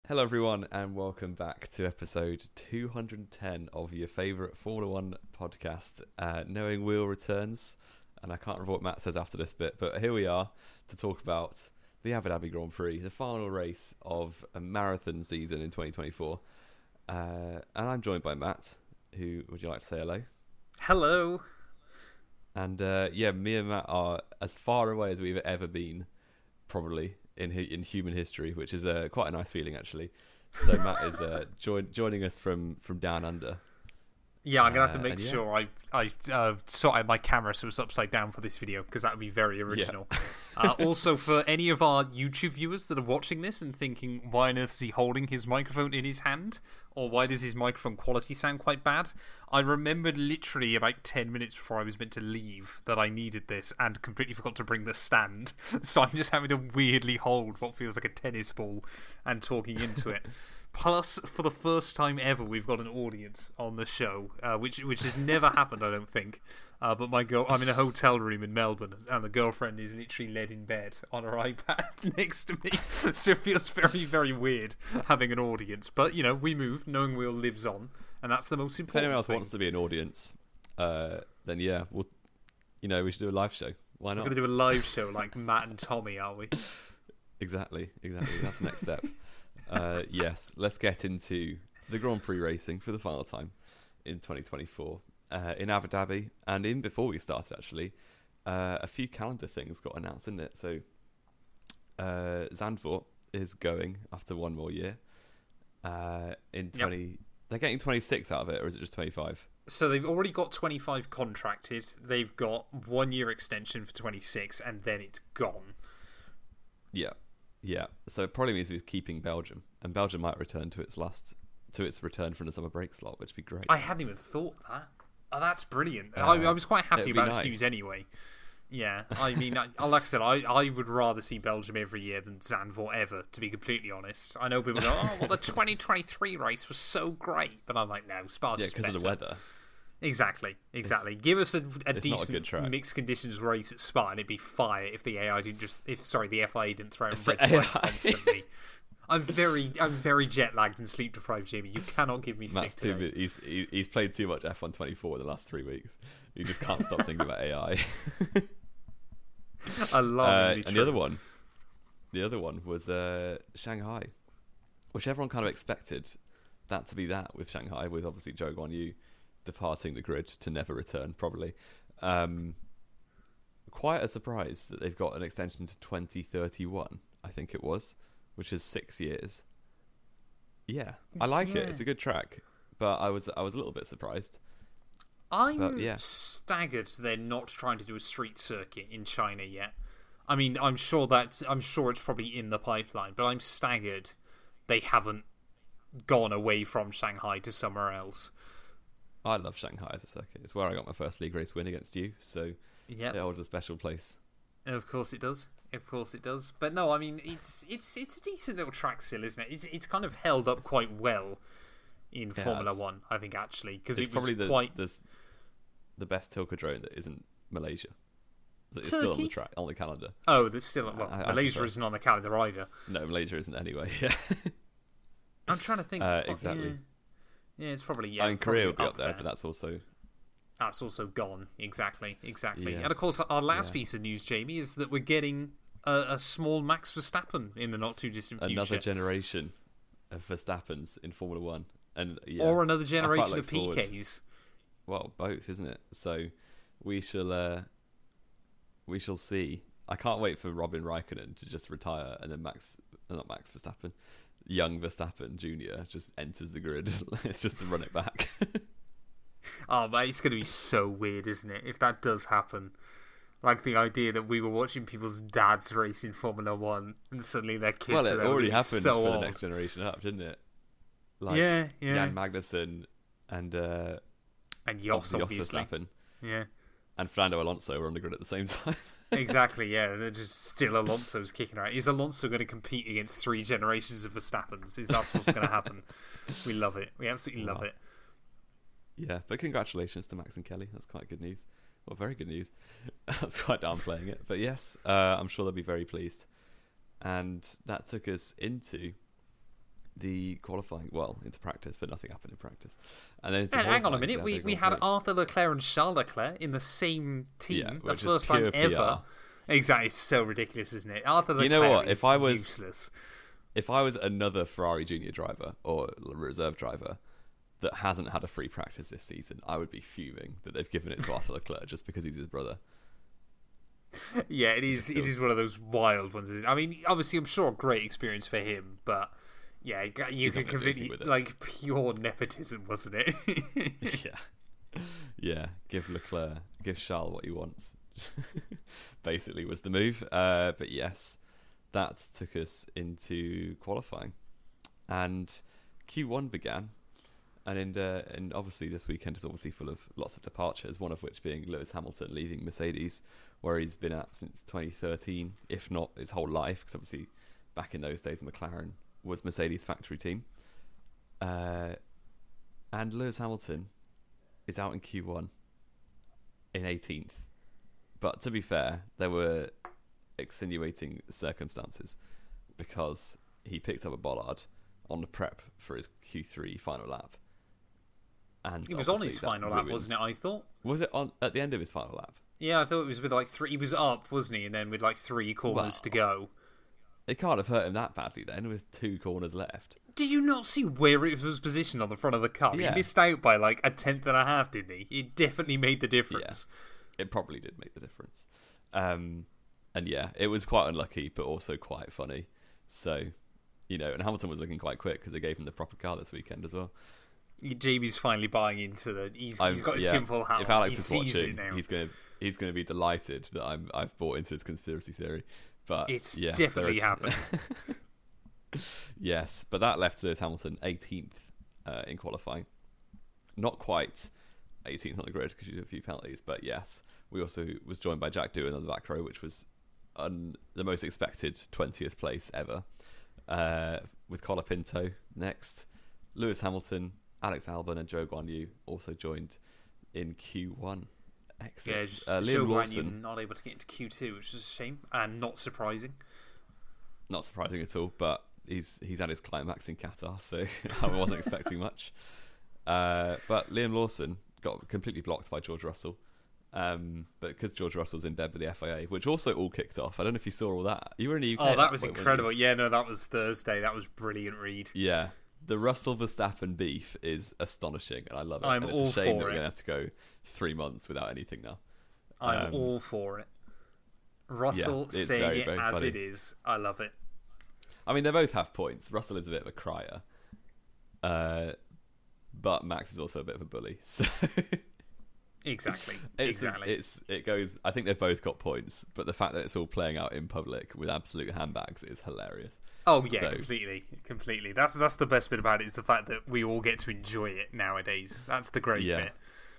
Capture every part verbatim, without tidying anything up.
Hello, everyone, and welcome back to episode two hundred ten of your favourite Formula One podcast, uh, Knowing Wheel returns. And I can't remember what Matt says after this bit, but here we are to talk about the Abu Dhabi Grand Prix, the final race of a marathon season in twenty twenty-four. Uh, and I'm joined by Matt, who, would you like to say hello? Hello. And uh, yeah, me and Matt are as far away as we've ever been, probably. In in human history, which is uh, quite a nice feeling actually. So Matt is uh, join, joining us from, from down under. Yeah, I'm gonna have to Uh, make and yeah. sure I I uh, sort out my camera so it's upside down for this video because that would be very original. Yeah. uh, also, for any of our YouTube viewers that are watching this and thinking, why on earth is he holding his microphone in his hand, or why does his microphone quality sound quite bad? I remembered literally about ten minutes before I was meant to leave that I needed this and completely forgot to bring the stand. So I'm just having to weirdly hold what feels like a tennis ball and talking into it. Plus, for the first time ever, we've got an audience on the show, uh, which which has never happened, I don't think. Uh, but my girl, I'm in a hotel room in Melbourne, and the girlfriend is literally laid in bed on her iPad next to me. So it feels very, very weird having an audience. But, you know, we move, Knowing Wheel lives on, and that's the most If important anyone else thing. wants to be an audience, uh, then yeah, we'll, you know, we should do a live show. Why We're not? going to do a live show like Matt and Tommy, are we? Exactly, exactly. That's the next step. Uh, yes, let's get into the Grand Prix racing for the final time in twenty twenty-four uh, in Abu Dhabi. And in before we started, actually, uh, a few calendar things got announced, didn't it? So uh, Zandvoort is going after one more year. Uh, in twenty, Yep. They're getting twenty-six out of it, or is it just twenty-five? So they've already got twenty-five contracted. They've got one year extension for twenty-six, and then it's gone. Yeah, yeah. So it probably means we're keeping Belgium, and Belgium might return to its last to its return from the summer break slot, which would be great. I hadn't even thought that. Oh, that's brilliant. Uh, I, I was quite happy it'd be about this nice. news anyway. Yeah, I mean, I, like I said, I, I would rather see Belgium every year than Zandvoort ever, to be completely honest. I know people go, oh, well, the twenty twenty-three race was so great. But I'm like, no, Spa's Yeah, just because of the better. weather. Exactly, exactly. Give us a, a it's not a good decent track. mixed conditions race at Spa, and it'd be fire if the A I didn't just, if sorry, the F I A didn't throw in red the flags A I constantly. I'm very, I'm very jet lagged and sleep deprived, Jamie. You cannot give me stick Matt's too. today. bu- He's he- he's played too much F one twenty-four in the last three weeks. He just can't stop thinking about A I. Uh, Alarmingly and true. the other one, the other one was uh, Shanghai, which everyone kind of expected that to be that with Shanghai, with obviously Zhou Guanyu departing the grid to never return, probably. Um, quite a surprise that they've got an extension to twenty thirty-one, I think it was, which is six years. Yeah, I like Yeah. it. It's a good track, but I was I was a little bit surprised. I'm But, yeah. staggered they're not trying to do a street circuit in China yet. I mean, I'm sure that I'm sure it's probably in the pipeline, but I'm staggered they haven't gone away from Shanghai to somewhere else. I love Shanghai as a circuit. It's where I got my first league race win against you, so Yeah, it holds a special place. of course it does. Of course it does. But no, I mean, it's it's it's a decent little track still, isn't it? It's it's kind of held up quite well in Formula has. One, I think, actually, because It's it was probably the quite. the, the best Tilkedrome that isn't Malaysia. That is still on the Turkey? track on the calendar. Oh, there's still well, I- I Malaysia prefer- isn't on the calendar either. No, Malaysia isn't anyway. Yeah, I'm trying to think. Uh, what- exactly. Yeah, yeah it's probably yeah. I mean, probably Korea will be up there, but that's also That's also gone. Exactly, exactly. Yeah. And of course, our last Yeah. piece of news, Jamie, is that we're getting a, a small Max Verstappen in the not too distant future, another generation of Verstappens in Formula One, and yeah, or another I quite generation look of forward- P Ks. Well, both, isn't it? So we shall uh, we shall see. I can't wait for Robin Raikkonen to just retire, and then Max, not Max Verstappen, young Verstappen Junior just enters the grid. It's just to run it back. Oh, mate, it's going to be so weird, isn't it? If that does happen. Like the idea that we were watching people's dads race in Formula One, and suddenly their kids Well, are it there already being happened so for the old. next generation up, didn't it? Like Yeah, yeah. Jan Magnussen and uh, And Jos, obviously obviously. Verstappen Yeah. and Fernando Alonso were on the grid at the same time. Exactly, yeah. They're just still Alonso's kicking around. Is Alonso going to compete against three generations of Verstappens? Is that what's going to happen? We love it. We absolutely love Wow. it. Yeah, but congratulations to Max and Kelly. That's quite good news. Well, very good news. That's quite downplaying it. But yes, uh, I'm sure they'll be very pleased. And that took us into the qualifying, well, into practice, but nothing happened in practice. And then into And hang on a qualifying, minute, yeah, we, they we got had great. Arthur Leclerc and Charles Leclerc in the same team, Yeah, the which is first time pure P R. ever. Exactly, it's so ridiculous, isn't it? Arthur Leclerc You know what? is If I was- useless. If I was another Ferrari junior driver or reserve driver that hasn't had a free practice this season, I would be fuming that they've given it to Arthur Leclerc just because he's his brother. Yeah, it is. It It is feels- one of those wild ones. I mean, obviously, I'm sure a great experience for him, but yeah, you He's can not gonna do anything completely with it. like pure nepotism, wasn't it? Yeah. Yeah. Give Leclerc, give Charles what he wants. Basically was the move. Uh, but yes, that took us into qualifying. And Q one began. And in, uh, and obviously this weekend is obviously full of lots of departures, one of which being Lewis Hamilton leaving Mercedes, where he's been at since twenty thirteen, if not his whole life, because obviously back in those days McLaren was Mercedes' factory team. Uh, and Lewis Hamilton is out in Q one in eighteenth. But to be fair, there were extenuating circumstances because he picked up a bollard on the prep for his Q three final lap. And He was on obviously his that final lap, ruined- wasn't it? I thought. Was it on at the end of his final lap? Yeah, I thought it was with like three. He was up, wasn't he? And then with like three corners Well, to go. It can't have hurt him that badly then, with two corners left. Did you not see where it was positioned on the front of the car? Yeah. He missed out by like a tenth and a half, didn't he? It definitely made the difference. It probably did make the difference. Um, and yeah, it was quite unlucky, but also quite funny. So, you know, and Hamilton was looking quite quick because they gave him the proper car this weekend as well. Jamie's finally buying into the. He's, I'm- he's got his yeah, tinfoil hat If on. Alex He is sees watching, it now. he's gonna he's gonna be delighted that I'm I've bought into his conspiracy theory. But It's yeah, definitely there is- happened. Yes, but that left Lewis Hamilton eighteenth uh, in qualifying. Not quite eighteenth on the grid because you did a few penalties, but yes, we also was joined by Jack Doohan on the back row, which was un- the most expected twentieth place ever. Uh, with Colapinto next, Lewis Hamilton, Alex Albon, and Zhou Guanyu also joined in Q one. Exit. Yeah, just uh, Zhou Liam Guanyu Lawson, not able to get into Q two, which is a shame and not surprising. not surprising at all, but he's he's at his climax in Qatar, so I wasn't expecting much. Uh, but Liam Lawson got completely blocked by George Russell, um, but because George Russell's in bed with the F I A, which also all kicked off. I don't know if you saw all that. You were in the U K. Oh, at that was point, weren't you? incredible. Yeah, no, that was Thursday. That was brilliant read. Yeah, the Russell Verstappen beef is astonishing, and I love it. I'm and it's all a shame for that we're it. going to have to go three months without anything now. I'm Um, all for it. Russell it's saying very, it very as funny. it is. I love it. I mean, they both have points. Russell is a bit of a crier, uh, but Max is also a bit of a bully. So Exactly. it's, exactly. it's it goes. I think they've both got points, but the fact that it's all playing out in public with absolute handbags is hilarious. Oh yeah, So- completely, completely. That's that's the best bit about it is the fact that we all get to enjoy it nowadays. That's the great Yeah. bit.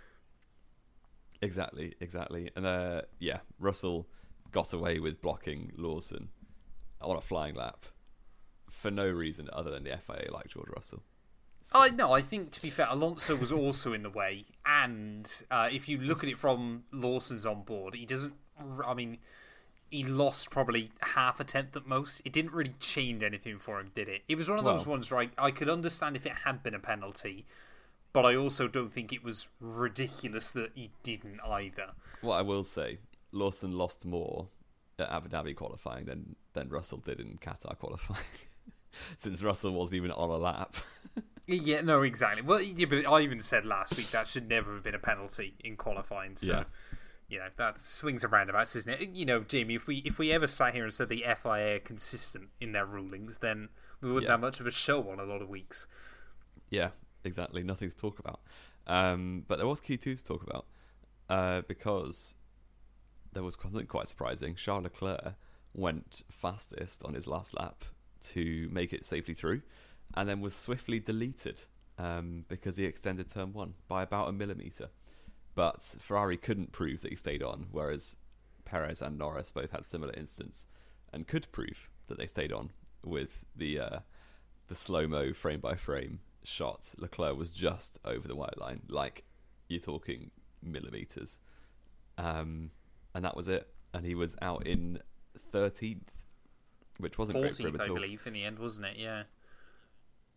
Exactly, exactly. And uh, yeah, Russell got away with blocking Lawson on a flying lap for no reason other than the F I A like George Russell. I no, I think to be fair, Alonso was also in the way, and uh, if you look at it from Lawson's on board, he doesn't. I mean, he lost probably half a tenth at most. It didn't really change anything for him, did it? It was one of those Well- ones where I, I could understand if it had been a penalty, but I also don't think it was ridiculous that he didn't either. What I will say, Lawson lost more at Abu Dhabi qualifying than, than Russell did in Qatar qualifying. Since Russell wasn't even on a lap. Yeah, no, exactly. Well, yeah, but I even said last week that should never have been a penalty in qualifying. So, Yeah. you know, that swings and roundabouts, isn't it? You know, Jamie, if we if we ever sat here and said the F I A are consistent in their rulings, then we wouldn't Yeah. have much of a show on a lot of weeks. Yeah, exactly. Nothing to talk about. Um, but there was Q two to talk about uh, because there was something quite surprising. Charles Leclerc went fastest on his last lap to make it safely through, and then was swiftly deleted um, because he extended turn one by about a millimetre. But Ferrari couldn't prove that he stayed on, whereas Perez and Norris both had similar incidents and could prove that they stayed on with the uh, the slow-mo frame-by-frame shot. Leclerc was just over the white line, like you're talking millimetres. Um, and that was it. And he was out in thirteenth, which wasn't great for him fourteenth, at I all. believe, in the end, wasn't it? Yeah.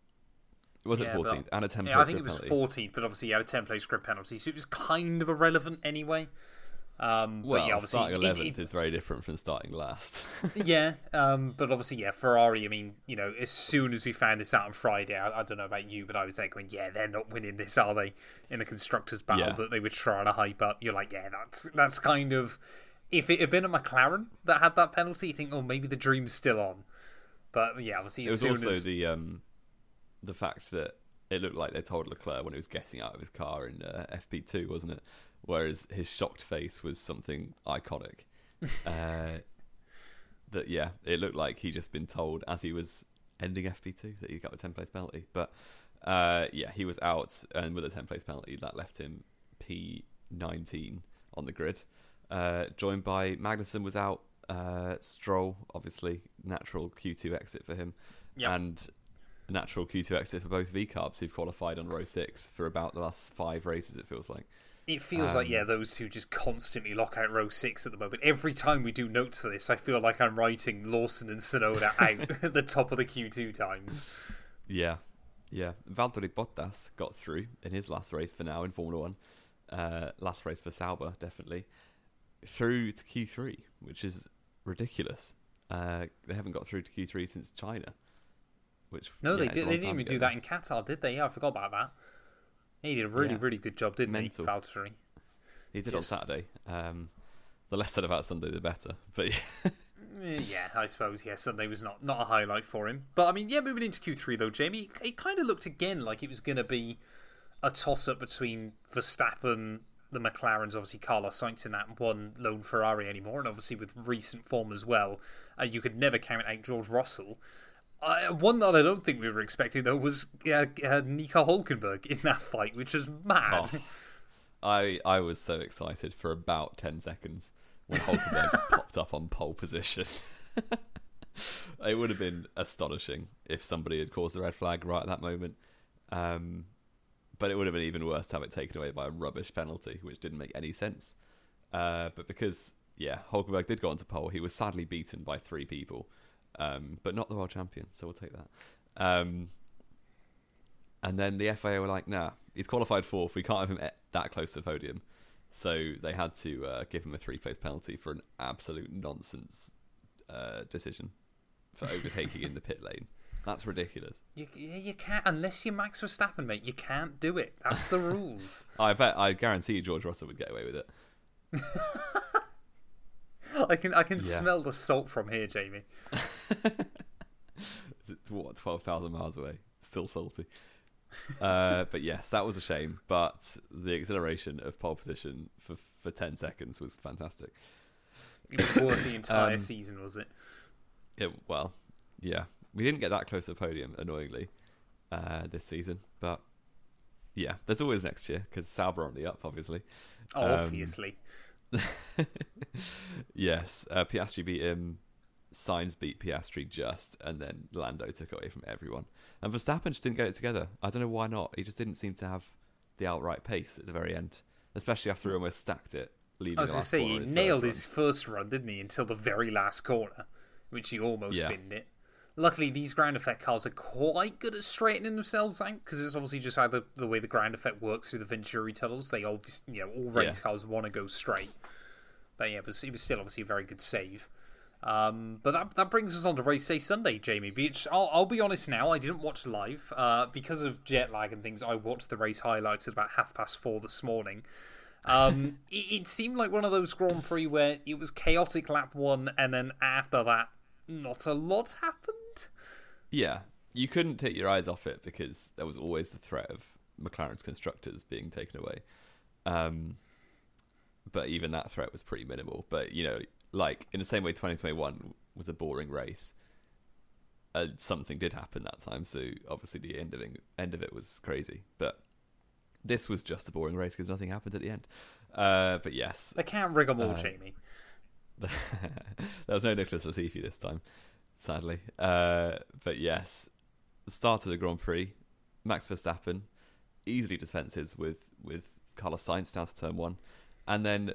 Was it Yeah, fourteenth? but- And a ten Yeah, place I think it grid was penalty. fourteenth, but obviously he had a ten place grid penalty, so it was kind of irrelevant anyway. Um, Well, but yeah, obviously, starting it- eleventh it- is very different from starting last. yeah, um, but obviously, yeah, Ferrari. I mean, you know, as soon as we found this out on Friday, I, I don't know about you, but I was there going, yeah, they're not winning this, are they? In the constructors' battle Yeah. that they were trying to hype up. You're like, yeah, that's that's kind of. If it had been a McLaren that had that penalty, you think, oh, maybe the dream's still on. But yeah, obviously, It as was soon also as the um, the fact that it looked like they told Leclerc when he was getting out of his car in uh, F P two, wasn't it? Whereas his shocked face was something iconic. uh, that yeah, it looked like he'd just been told as he was ending F P two that he got a ten place penalty. But uh, yeah, he was out, and with a ten place penalty, that left him P nineteen on the grid. Uh, joined by Magnussen was out. Uh, Stroll, obviously, natural Q two exit for him, Yep. and a natural Q two exit for both V carbs who've qualified on row six for about the last five races. It feels like. It feels like, Um, yeah, those two just constantly lock out row six at the moment. Every time we do notes for this, I feel like I'm writing Lawson and Sonoda out at the top of the Q two times. Yeah, yeah. Valtteri Bottas got through in his last race for now in Formula One. Uh, last race for Sauber, definitely. Through to Q three, which is ridiculous. Uh, they haven't got through to Q three since China. Which No, yeah, they it's a did. long They didn't time even ago do now. that in Qatar, did they? Yeah, I forgot about that. He did a really, Yeah. really good job, didn't Mental. he, Valtteri? He did Just- on Saturday. Um, the less said about Sunday, the better. But yeah, Eh, Yeah, I suppose, yeah, Sunday was not, not a highlight for him. But, I mean, yeah, moving into Q three, though, Jamie, it kind of looked again like it was going to be a toss-up between Verstappen, the McLarens, obviously Carlos Sainz in that one lone Ferrari anymore, and obviously with recent form as well, uh, you could never count out George Russell. Uh, one that I don't think we were expecting, though, was uh, uh, Nico Hulkenberg in that fight, which was mad. Oh. I I was so excited for about ten seconds when Hulkenberg just popped up on pole position. It would have been astonishing if somebody had caused the red flag right at that moment. Um, but it would have been even worse to have it taken away by a rubbish penalty, which didn't make any sense. Uh, but because, yeah, Hulkenberg did go onto pole, he was sadly beaten by three people, um, but not the world champion, so we'll take that. Um, and then the F A A were like, nah, he's qualified fourth, we can't have him at that close to the podium. So they had to uh, give him a three-place penalty for an absolute nonsense uh, decision for overtaking in the pit lane. That's ridiculous. You, you you can't, unless you're Max Verstappen, mate, you can't do it. That's the rules. I bet, I guarantee you George Russell would get away with it. I can I can Yeah. smell the salt from here, Jamie. It's, what, twelve thousand miles away? Still salty. Uh, but yes, that was a shame. But the exhilaration of pole position for, for ten seconds was fantastic. It was worth the entire Um, season, was it? It, well, yeah. We didn't get that close to the podium, annoyingly, uh, this season. But yeah, there's always next year because Sauber are on the up, obviously. Oh, um, obviously. Yes, uh, Piastri beat him. Sainz beat Piastri just, and then Lando took away from everyone. And Verstappen just didn't get it together. I don't know why not. He just didn't seem to have the outright pace at the very end, especially after he almost stacked it. Leaving I was the going to last say, corner he in his nailed first his run. first run, didn't he, until the very last corner, which he almost Yeah. binned it. Luckily, these ground effect cars are quite good at straightening themselves out, because it's obviously just how the, the way the ground effect works through the Venturi tunnels. They obviously, you know, all race Yeah. cars want to go straight. But yeah, it was, it was still obviously a very good save. Um, but that that brings us on to race day Sunday, Jamie. Which I'll, I'll be honest now, I didn't watch live uh, because of jet lag and things. I watched the race highlights at about half past four this morning. Um, it, it seemed like one of those Grand Prix where it was chaotic lap one, and then after that, not a lot happened. Yeah, you couldn't take your eyes off it because there was always the threat of McLaren's constructors being taken away. Um, but even that threat was pretty minimal. But, you know, like, in the same way twenty twenty-one was a boring race, uh, something did happen that time, so obviously the end of it, end of it was crazy. But this was just a boring race because nothing happened at the end. Uh, but yes, They can't rig them all, Uh, Jamie. there was no Nicholas Latifi this time, sadly. Uh, but yes, the start of the Grand Prix, Max Verstappen easily dispenses with, with Carlos Sainz down to turn one, and then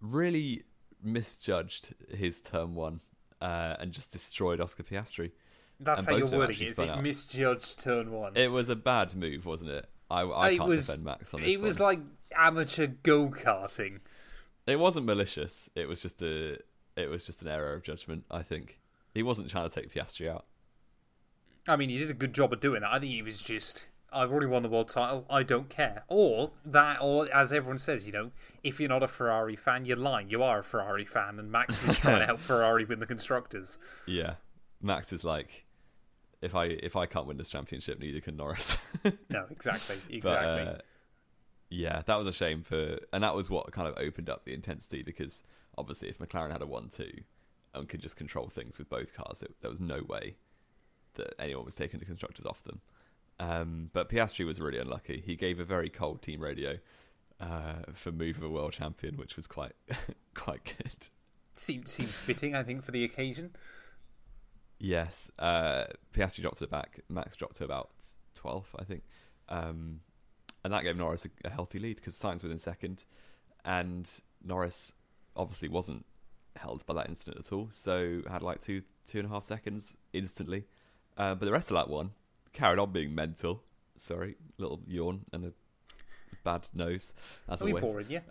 really misjudged his turn one uh, and just destroyed Oscar Piastri. That's and how both you're of them wording actually it. Is spun it out. misjudged turn one? It was a bad move, wasn't it? I, I it can't was, defend Max on this It was one. like amateur go-karting. It wasn't malicious. It was just a. It was just an error of judgment. I think he wasn't trying to take Piastri out. I mean, he did a good job of doing that. I think he was just, I've already won the world title, I don't care. Or that, or as everyone says, you know, if you're not a Ferrari fan, you're lying. You are a Ferrari fan, and Max was trying to help Ferrari win the constructors. Yeah, Max is like, if I if I can't win this championship, neither can Norris. No, exactly, exactly. But, uh, yeah, that was a shame for, and that was what kind of opened up the intensity because obviously, if McLaren had a one-two and could just control things with both cars, it, there was no way that anyone was taking the constructors off them. Um, but Piastri was really unlucky. He gave a very cold team radio uh, for move of a world champion, which was quite quite good. Seemed seemed fitting, I think, for the occasion. Yes, uh, Piastri dropped it back. Max dropped to about twelfth, I think, um, and that gave Norris a, a healthy lead because Sainz was in second, and Norris obviously wasn't held by that incident at all, so had like two two and a half seconds instantly. Uh, but the rest of that one carried on being mental. Sorry, little yawn and a bad nose, as Are we always. boring, yeah?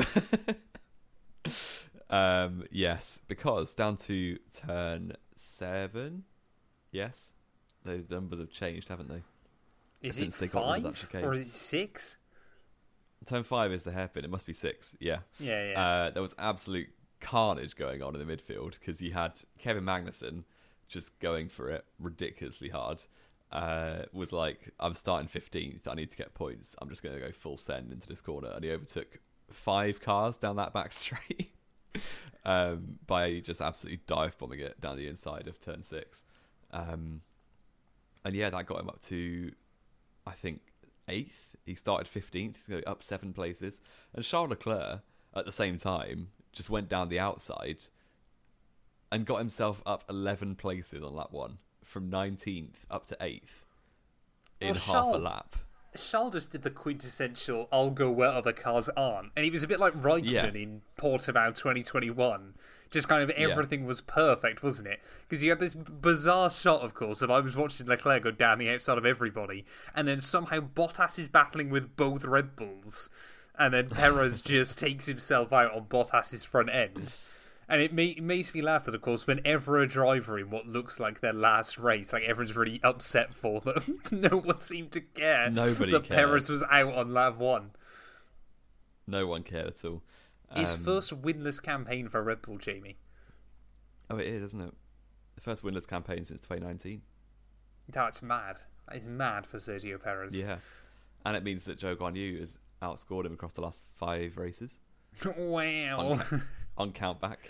um, yes, because down to turn seven, yes, the numbers have changed, haven't they? Is Since it they got rid of five that chicane. or is it six? Turn five is the hairpin. It must be six. Yeah. Yeah, yeah. Uh, there was absolute carnage going on in the midfield because you had Kevin Magnussen just going for it ridiculously hard. Uh, was like, I'm starting fifteenth. I need to get points. I'm just going to go full send into this corner. And he overtook five cars down that back straight um, by just absolutely dive bombing it down the inside of turn six. Um, and yeah, that got him up to, I think, eighth. He started fifteenth, up seven places. And Charles Leclerc, at the same time, just went down the outside and got himself up eleven places on lap one, from nineteenth up to eighth in Well, half Charles- a lap. Charles just did the quintessential I'll go where other cars aren't. And he was a bit like Raikkonen Yeah. in Portimao twenty twenty-one. Just kind of everything was perfect, wasn't it? Because you had this bizarre shot, of course, of I was watching Leclerc go down the outside of everybody, and then somehow Bottas is battling with both Red Bulls, and then Perez just takes himself out on Bottas's front end. And it, ma- it makes me laugh that, of course, whenever a driver in what looks like their last race, like everyone's really upset for them, no one seemed to care Nobody that cared. Perez was out on lap one. No one cared at all. His Um, first winless campaign for Red Bull, Jamie. Oh, it is, isn't it? The first winless campaign since twenty nineteen. That's mad. That is mad for Sergio Perez. Yeah. And it means that Zhou Guan Yu has outscored him across the last five races Wow. on, on count back.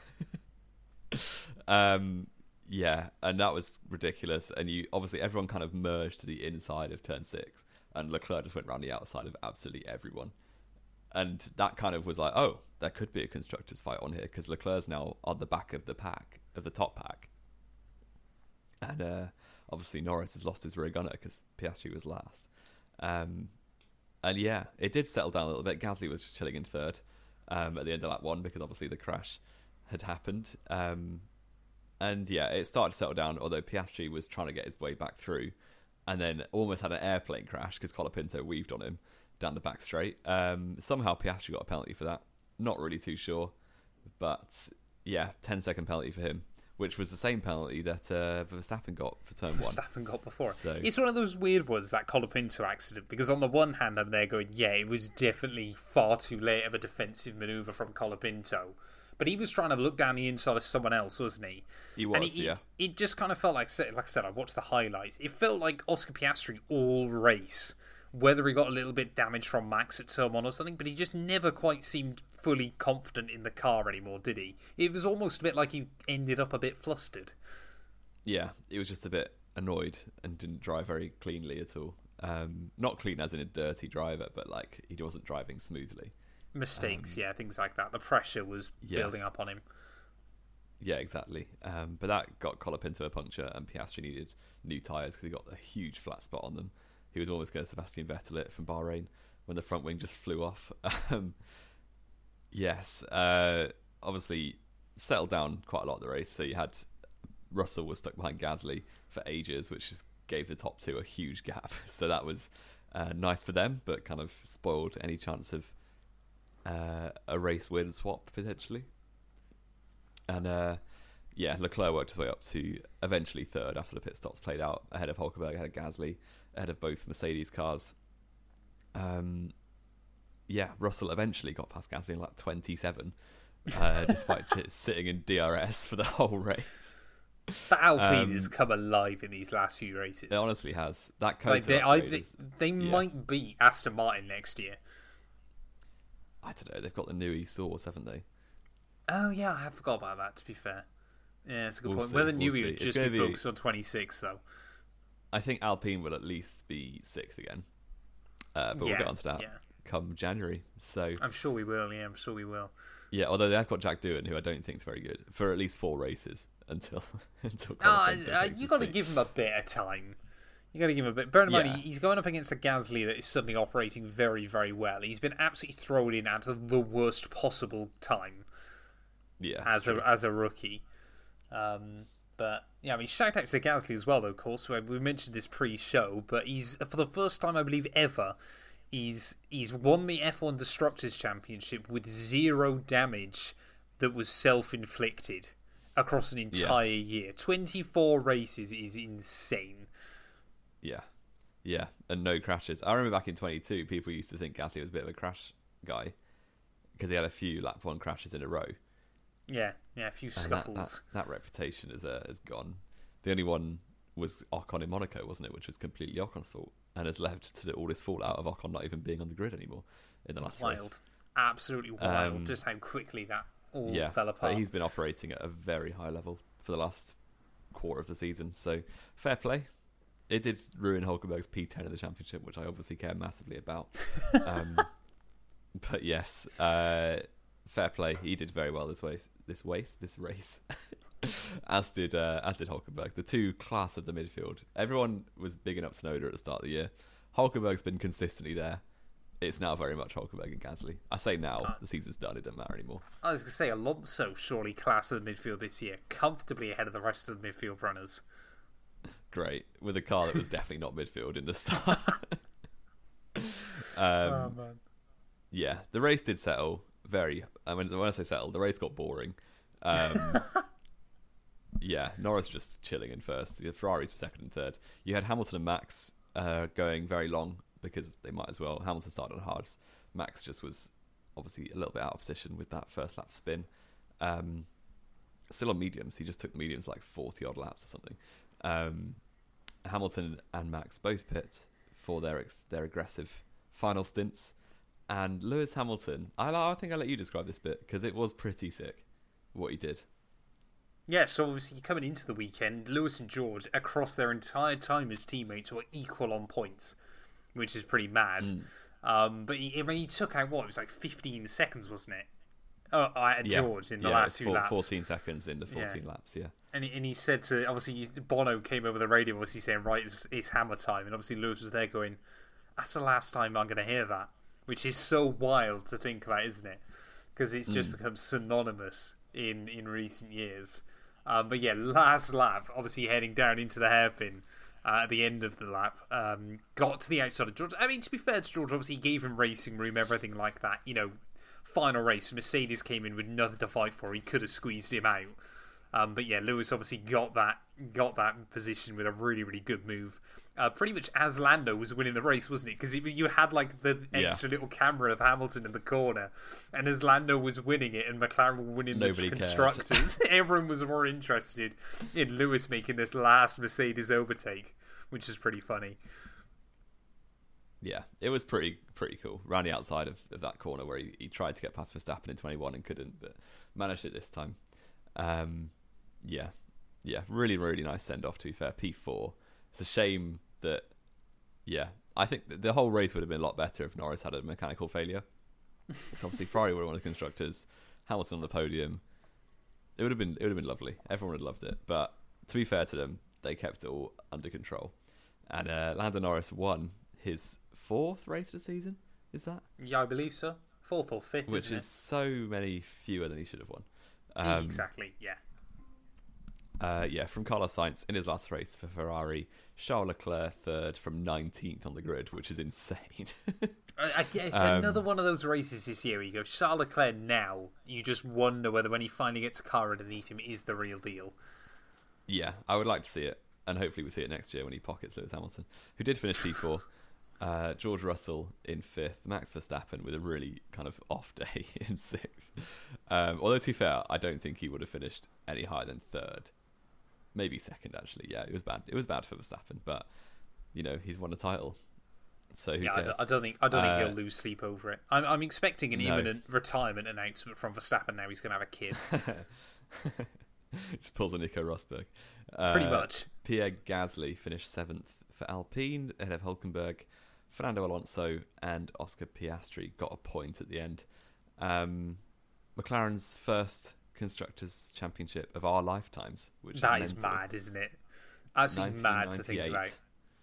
um, yeah, and that was ridiculous. And you obviously everyone kind of merged to the inside of turn six, and Leclerc just went round the outside of absolutely everyone. And that kind of was like, oh, there could be a constructors fight on here because Leclerc's now on the back of the pack, of the top pack. And uh, obviously Norris has lost his rear gunner because Piastri was last. Um, and yeah, it did settle down a little bit. Gasly was chilling in third um, at the end of lap one because obviously the crash had happened. Um, and yeah, it started to settle down, although Piastri was trying to get his way back through and then almost had an airplane crash because Colapinto weaved on him down the back straight. Um, somehow Piastri got a penalty for that. Not really too sure. But yeah, ten second penalty for him, which was the same penalty that uh, Verstappen got for turn one. Verstappen got before. So- It's one of those weird ones, that Colapinto accident, because on the one hand I'm there going, yeah, it was definitely far too late of a defensive manoeuvre from Colapinto. But he was trying to look down the inside of someone else, wasn't he? He was, and it, yeah. It, it just kind of felt like, like I said, I watched the highlights. It felt like Oscar Piastri all race. Whether he got a little bit damaged from Max at turn one or something, but he just never quite seemed fully confident in the car anymore, did he? It was almost a bit like he ended up a bit flustered. Yeah, he was just a bit annoyed and didn't drive very cleanly at all. Um, not clean as in a dirty driver, but like he wasn't driving smoothly. Mistakes, um, yeah, things like that. The pressure was yeah. building up on him. Yeah, exactly. Um, but that got Colapinto a puncture, and Piastri needed new tyres because he got a huge flat spot on them. He was almost going to Sebastian Vettel it from Bahrain when the front wing just flew off. Um, yes, uh, obviously settled down quite a lot of the race. So you had Russell was stuck behind Gasly for ages, which just gave the top two a huge gap. So that was uh, nice for them, but kind of spoiled any chance of uh, a race win swap potentially. And uh, yeah, Leclerc worked his way up to eventually third after the pit stops played out, ahead of Hulkenberg, ahead of Gasly, ahead of both Mercedes cars. Um, yeah, Russell eventually got past Gasly in lap twenty-seven, uh, despite just sitting in D R S for the whole race. The Alpine Um, has come alive in these last few races. It honestly has. That Coda Like they, I, upgrade they, is- they yeah. might beat Aston Martin next year. I don't know. They've got the new e-source, haven't they? Oh yeah, I forgot about that. To be fair, yeah, it's a good We'll point. see, Whether we'll Newey see. would It's just gonna be be- focused on twenty-six though. I think Alpine will at least be sixth again. Uh, but Yeah, we'll get onto that yeah. come January. So I'm sure we will. Yeah, I'm sure we will. yeah, although they've got Jack Doohan, who I don't think is very good, for at least four races until until. Uh, qualifying uh, takes you a got to seat. give him a bit of time. You got to give him a bit. Bear in mind, Yeah. he- he's going up against a Gasly that is suddenly operating very, very well. He's been absolutely thrown in at the worst possible time Yeah, as it's a true. as a rookie. Um, but yeah, I mean, shout out to Gasly as well, though. Of course, we we mentioned this pre-show, but he's for the first time, I believe, ever. He's he's won the F one Destructors Championship with zero damage that was self-inflicted across an entire year. twenty-four races is insane. Yeah, yeah, and no crashes. I remember back in twenty-two, people used to think Gasly was a bit of a crash guy because he had a few lap one crashes in a row. Yeah, yeah, a few And that, scuffles. that, that reputation is uh, has gone. The only one was Ocon in Monaco, wasn't it? Which was completely Ocon's fault, and has led to all this fallout of Ocon not even being on the grid anymore in the last Wild, race. absolutely wild. Um, Just how quickly that all Yeah, fell apart. but he's been operating at a very high level for the last quarter of the season. So fair play. It did ruin Hulkenberg's P ten in the championship, which I obviously care massively about. um, but yes, uh, fair play. He did very well this race. This race, this race, as did uh, as did Hulkenberg. The two class of the midfield. Everyone was bigging up Tsunoda at the start of the year. Hulkenberg's been consistently there. It's now very much Hulkenberg and Gasly. I say now, the season's done. It doesn't matter anymore. I was going to say, Alonso surely class of the midfield this year, comfortably ahead of the rest of the midfield runners. Great, with a car that was definitely not midfield in the start. um, man. yeah, the race did settle very. I mean, when I say settle, the race got boring. Um, yeah, Norris just chilling in first. The Ferraris were second and third. You had Hamilton and Max uh, going very long because they might as well. Hamilton started on hards. Max just was obviously a little bit out of position with that first lap spin. Um, still on mediums. He just took the mediums like forty odd laps or something. Um, Hamilton and Max both pit for their ex- their aggressive final stints, and Lewis Hamilton. I, I think I'll let you describe this bit because it was pretty sick what he did. Yeah, so obviously coming into the weekend, Lewis and George, across their entire time as teammates, were equal on points, which is pretty mad. Mm. Um, but he, I mean, he took out, what, it was like fifteen seconds, wasn't it? Oh, uh, Yeah. George in the yeah, last it's few four, laps. fourteen seconds in the fourteen Yeah. laps. Yeah, And he, and he said to, obviously, Bono came over the radio, obviously saying, right, it's, it's hammer time. And obviously Lewis was there going, that's the last time I'm going to hear that. Which is so wild to think about, isn't it? Because it's just Mm. become synonymous in, in recent years. Um, but yeah, last lap, obviously heading down into the hairpin uh, at the end of the lap, um, got to the outside of George. I mean, to be fair to George, obviously he gave him racing room, everything like that. You know, final race, Mercedes came in with nothing to fight for. He could have squeezed him out. Um, but yeah, Lewis obviously got that got that position with a really, really good move. Uh, pretty much as Lando was winning the race, wasn't it? Because you had like the extra Yeah. little camera of Hamilton in the corner, and as Lando was winning it and McLaren were winning Nobody the cared. constructors, everyone was more interested in Lewis making this last Mercedes overtake, which is pretty funny. yeah, it was pretty pretty cool. Round the outside of, of that corner where he, he tried to get past Verstappen in twenty-one and couldn't, but managed it this time. Um, yeah, yeah, really really nice send off. To be fair, P four. It's a shame that, yeah, I think that the whole race would have been a lot better if Norris had a mechanical failure. So obviously Ferrari were one of the constructors, Hamilton on the podium. It would have been it would have been lovely. Everyone would have loved it. But to be fair to them, they kept it all under control. And uh, Lando Norris won his fourth race of the season. Is that? Yeah, I believe so. Fourth or fifth, Which isn't is so many fewer than he should have won. Um, exactly, yeah. Uh, yeah, from Carlos Sainz in his last race for Ferrari. Charles Leclerc third from nineteenth on the grid, which is insane. I, I guess Um, another one of those races this year where you go, Charles Leclerc now, you just wonder whether when he finally gets a car underneath him is the real deal. Yeah, I would like to see it, and hopefully we see it next year when he pockets Lewis Hamilton, who did finish P four. Uh, George Russell in fifth, Max Verstappen with a really kind of off day in sixth. Um, although to be fair, I don't think he would have finished any higher than third, maybe second actually. Yeah, it was bad. It was bad for Verstappen, but you know he's won a title, so who Yeah, I cares? don't, I don't think I don't Uh, think he'll lose sleep over it. I'm, I'm expecting an no. imminent retirement announcement from Verstappen. Now he's going to have a kid. Just pulls a Nico Rosberg. Uh, Pretty much. Pierre Gasly finished seventh for Alpine ahead of Hulkenberg. Fernando Alonso and Oscar Piastri got a point at the end. Um, McLaren's first Constructors' Championship of our lifetimes, which That is is mental. mad, isn't it? Absolutely mad to think about.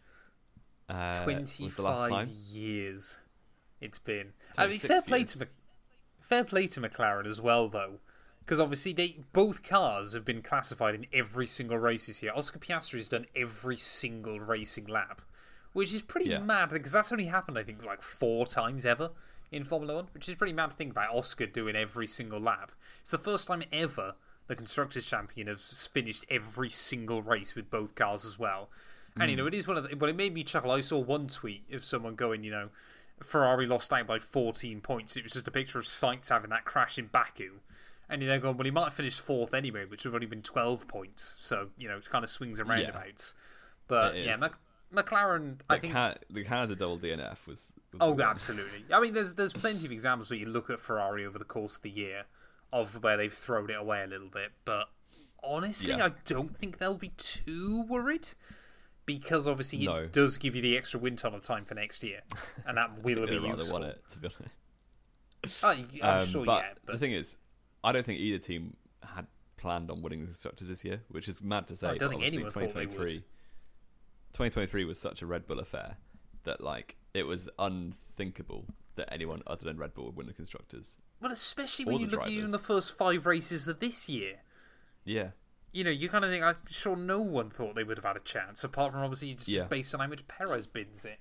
Uh, Twenty-five was the last time? years it's been. I mean, twenty-six fair play years. to Mc- fair play to McLaren as well, though, because obviously they both cars have been classified in every single race this year. Oscar Piastri's done every single racing lap, which is pretty Yeah. mad because that's only happened, I think, like four times ever in Formula One, which is pretty mad to think about. Oscar doing every single lap. It's the first time ever the Constructors' Champion has finished every single race with both cars as well. And, you know, it is one of the... But it made me chuckle. I saw one tweet of someone going, you know, Ferrari lost out by fourteen points. It was just a picture of Sainz having that crash in Baku. And you're going, well, he might have finished fourth anyway, which would have only been twelve points. So, you know, it kind of swings and roundabouts. But, It yeah, is. Mc- McLaren, I The, think... Can- the Canada double D N F was... was Oh, the one. absolutely. I mean, there's there's plenty of examples where you look at Ferrari over the course of the year of where they've thrown it away a little bit. But honestly, Yeah. I don't think they'll be too worried because obviously No. it does give you the extra wind tunnel time for next year, and that will be I'd rather useful. won it, to be honest. Oh, I'm Um, sure, but yeah. But the thing is, I don't think either team had planned on winning the Constructors this year, which is mad to say. I don't but think obviously anyone thought they would. twenty twenty-three twenty twenty-three was such a Red Bull affair that like it was unthinkable that anyone other than Red Bull would win the Constructors. well, especially when all you the look at even drivers. the first five races of this year. Yeah, You know, you kind of think, I'm sure no one thought they would have had a chance, apart from obviously just Yeah. based on how much Perez bins it.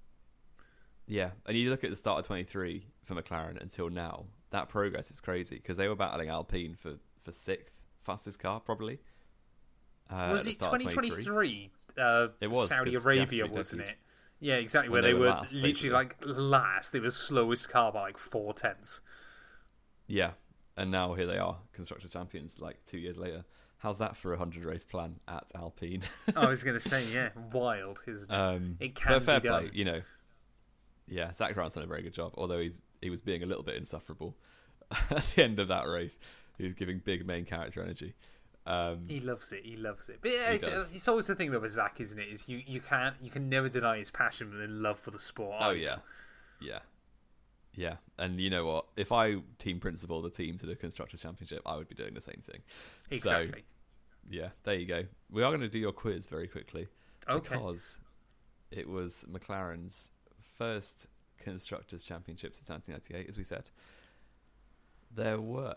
yeah. And you look at the start of twenty-three for McLaren until now, that progress is crazy because they were battling Alpine for, for sixth fastest car probably. Uh, Was at the it start twenty of twenty-three. twenty-three? Uh, It was, Saudi 'cause Arabia, Piastri wasn't debuted. it? Yeah, exactly. When Where they they were were last, literally basically. like last. They were slowest car by like four tenths. Yeah, and now here they are, Constructors Champions, like two years later. How's that for a hundred race plan at Alpine? I was going to say, yeah, wild, isn't it? um, It can but fair be done. play, you know. Yeah, Zach Brown's done a very good job, although he's he was being a little bit insufferable at the end of that race. He was giving big main character energy. Um, He loves it. He loves it. But yeah, He does. it's always the thing though with Zach, isn't it? Is you, you can't you can never deny his passion and love for the sport. oh either. yeah, yeah, yeah. And you know what? If I team principal the team to the Constructors Championship, I would be doing the same thing. Exactly. So, yeah, there you go. We are going to do your quiz very quickly. Okay. Because it was McLaren's first Constructors' Championship since nineteen ninety-eight, as we said. There were,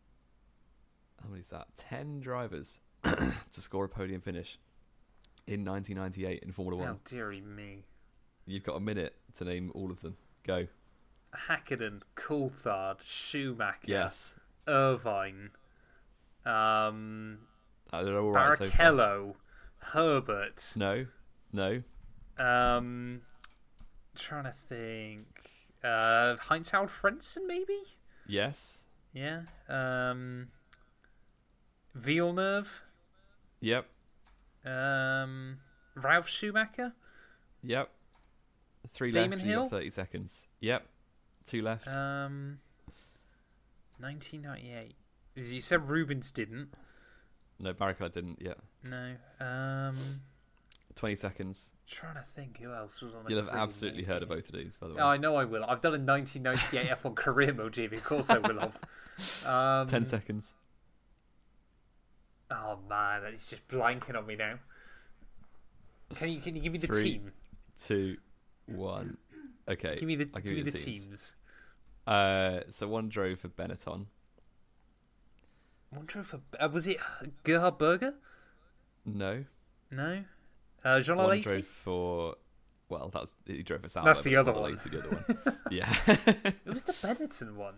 how many is that? Ten drivers to score a podium finish in nineteen ninety-eight in Formula One. Oh dearie me. You've got a minute to name all of them. Go. Hakkinen, Coulthard, Schumacher, Yes. Irvine, um, Uh, they're all right so far. Barrichello, Herbert. No. No. Um, trying to think. Uh, Heinz-Harald Frentzen, maybe? Yes. Yeah. Um, Villeneuve. Yep. Um, Ralf Schumacher. Yep. Three Damon left. You got Hill? thirty seconds. Yep. Two left. Um, nineteen ninety-eight. You said Rubens didn't. no, Barrichello didn't. Yet. No. Um, Twenty seconds. trying to think who else was on the You'll have grid in absolutely heard of nineteen both of these, by the way. Oh, I know I will. I've done a nineteen ninety-eight F one career mode, Jamie. Of course I will have. Um, Ten seconds. Oh man, it's just blanking on me now. Can you can you give me the Three. team? Two. One. Okay. Give me the I'll give, give me you the the teams. teams. Uh, so one drove for Benetton. One drove for uh, was it Gerhard Berger? No. No. Uh, Jean One Lacey? drove for. Well, that's he drove us out. That's there, the but other one. Lacey, the other one. Yeah. It was the Benetton one.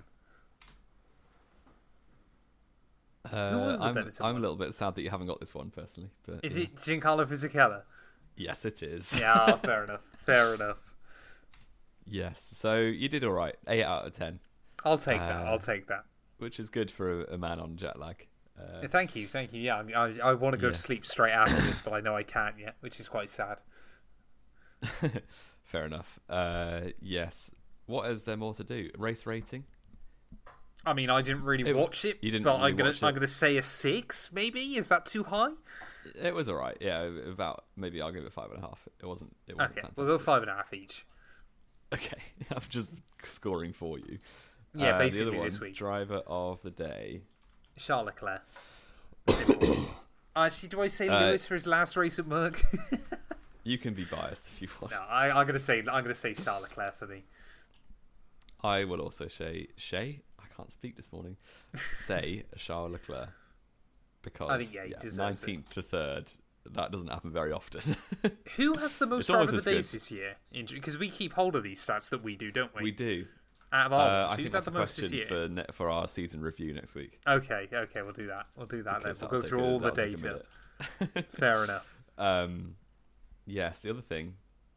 Uh, Who was the I'm, Benetton I'm one? a little bit sad that you haven't got this one personally, but Is yeah. it Giancarlo Fisichella? Yes, it is. Yeah, fair enough. Fair enough. Yes, so you did all right. Eight out of ten, I'll take that. Uh, I'll take that. which is good for a, a man on jet lag. Uh, Thank you, thank you. Yeah, I, mean, I, I want to go yes. to sleep straight after this, but I know I can't yet, which is quite sad. Fair enough. Uh, yes. What is there more to do? Race rating? I mean, I didn't really It- watch it, you didn't but really I'm gonna watch it. I'm gonna say a six. Maybe is that too high? It was all right. Yeah, about maybe I'll give it five and a half. It wasn't. It wasn't Okay, fantastic. we'll go five and a half each. Okay, I'm just scoring for you. Yeah, Uh, basically the other one, this week. driver of the day. Charles Leclerc. Simple. Actually, do I say Uh, Lewis for his last race at Merck? You can be biased if you want. No, I, I'm gonna say I'm gonna say Charles Leclerc for me. I will also say Shay. I can't speak this morning. Say Charles Leclerc because I think, yeah, he deserves it. nineteenth to third. That doesn't happen very often. Who has the most It's driver almost of as the days good. this year? Because we keep hold of these stats that we do, don't we? We do. Out of all, Uh, I who's think had that's the a most this question year? for ne- for our season review next week. Okay, okay, we'll do that. We'll do that because then. that'll We'll go take through a- all the that'll take a data. minute. Fair enough. Um, yes. The other thing.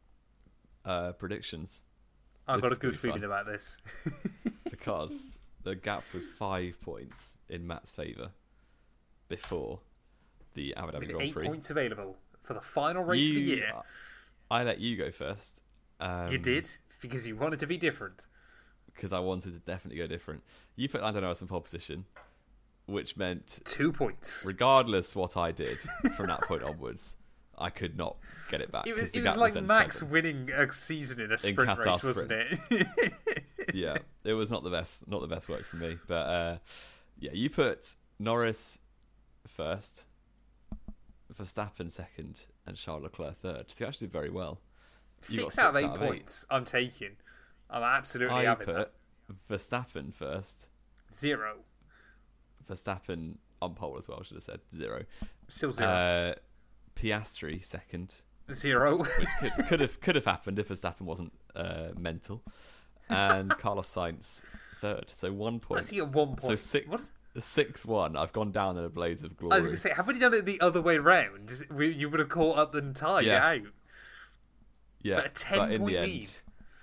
Uh, predictions. I've This got a is gonna good be fun. feeling about this. Because the gap was five points in Matt's favour before the Abu Dhabi With Grand eight Prix. points available for the final race of the You- year. I let you go first. Um, You did because you wanted to be different. because I wanted to definitely go different. You put Lando Norris in pole position, which meant Two points. regardless what I did from that point onwards, I could not get it back. It 'cause was the it was gap like then Max seven. winning a season in a sprint Qatar race, wasn't it? Yeah, it was not the best, not the best work for me. But uh, yeah, you put Norris first, Verstappen second, and Charles Leclerc third. So you actually did very well. You got Six out of eight points. I'm taking. I'm absolutely I having put that. Verstappen first, Zero. Verstappen on pole as well. Should have said zero. Still zero. Uh, Piastri second, Zero. which could, could have could have happened if Verstappen wasn't uh, mental, and Carlos Sainz third. So one point. What's he at one point? So six, What? six one. I've gone down in a blaze of I was glory. going to say, have we done it the other way round? Is it- we- You would have caught up the tie Yeah. out. Yeah, But a ten in point the end, lead.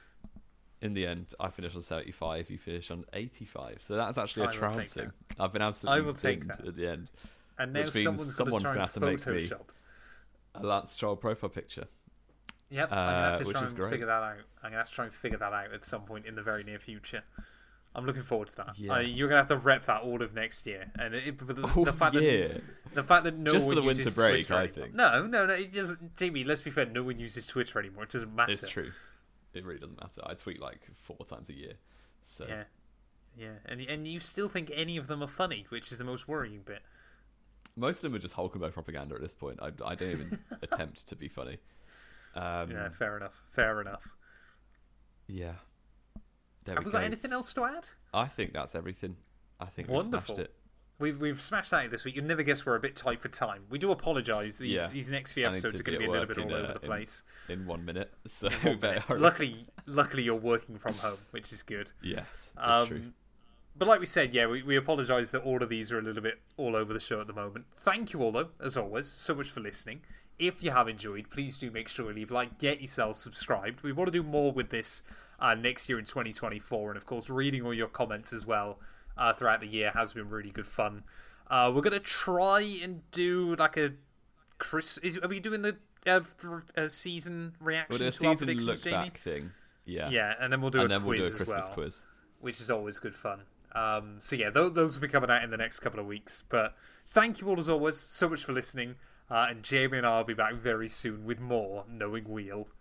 in the end, I finished on seventy-five. You finished on eighty-five. So that's actually a I will take trouncing. I've been absolutely I will take dinged that. at the end. And now which means someone's, someone's going gonna to have try to and make me- Photoshop. A Lance Stroll profile picture. Yep, I'm uh, going to have to which try is and great. figure that out. I'm going to have to try and figure that out at some point in the very near future. I'm looking forward to that. Uh, Yes. you're going to have to rep that all of next year. And it, but the, Oh, the fact yeah. that the fact that no Just for one the uses winter break, Twitter I anymore- think. No, no, no. It doesn't. Jamie, let's be fair. No one uses Twitter anymore. It doesn't matter. It's true. It really doesn't matter. I tweet like four times a year. So Yeah, yeah, and and you still think any of them are funny, which is the most worrying bit. most of them are just Hulkenberg propaganda at this point. I, I don't even attempt to be funny. Um, Yeah, fair enough. Fair enough. yeah. There Have we go. got anything else to add? I think that's everything. I think Wonderful. we smashed it. We've we've smashed that this week. You'll never guess we're a bit tight for time. We do apologise. These Yeah. these next few I need episodes to are going to be be a at little bit work all in, over uh, the in- place. In one minute. So One better minute. hurry. luckily, luckily you're working from home, which is good. Yes, that's true. Um, but like we said, yeah, we, we apologise that all of these are a little bit all over the show at the moment. Thank you all, though, as always, so much for listening. If you have enjoyed, please do make sure you leave a like, get yourself subscribed. We want to do more with this uh, next year in twenty twenty-four, and of course, reading all your comments as well uh, throughout the year has been really good fun. Uh, we're going to try and do like a Chris. Is are we doing the uh, uh, season reaction We'll do a to our season predictions, look Jamie? back thing. Yeah. Yeah, and then we'll do and a then quiz we'll do a Christmas as well, quiz. which is always good fun. Um, so yeah, th- those will be coming out in the next couple of weeks. But thank you all as always so much for listening. Uh, and Jamie and I will be back very soon with more Knowing Wheel.